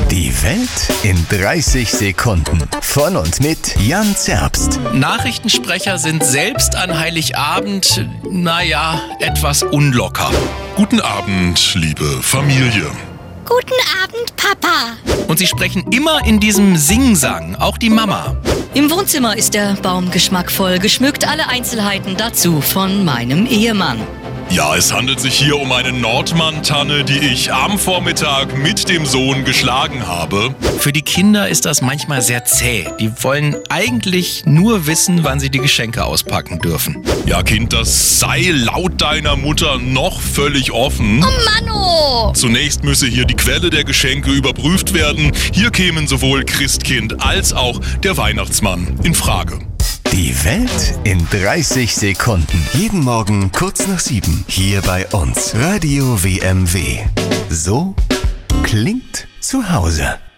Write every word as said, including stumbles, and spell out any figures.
Die Welt in dreißig Sekunden. Von und mit Jan Zerbst. Nachrichtensprecher sind selbst an Heiligabend, naja, etwas unlocker. Guten Abend, liebe Familie. Guten Abend, Papa. Und sie sprechen immer in diesem Singsang, auch die Mama. Im Wohnzimmer ist der Baum geschmackvoll geschmückt. Alle Einzelheiten dazu von meinem Ehemann. Ja, es handelt sich hier um eine Nordmann-Tanne, die ich am Vormittag mit dem Sohn geschlagen habe. Für die Kinder ist das manchmal sehr zäh. Die wollen eigentlich nur wissen, wann sie die Geschenke auspacken dürfen. Ja, Kind, das sei laut deiner Mutter noch völlig offen. Oh Manno! Zunächst müsse hier die Quelle der Geschenke überprüft werden. Hier kämen sowohl Christkind als auch der Weihnachtsmann in Frage. Die Welt in dreißig Sekunden. Jeden Morgen kurz nach sieben. Hier bei uns. Radio W M W. So klingt zu Hause.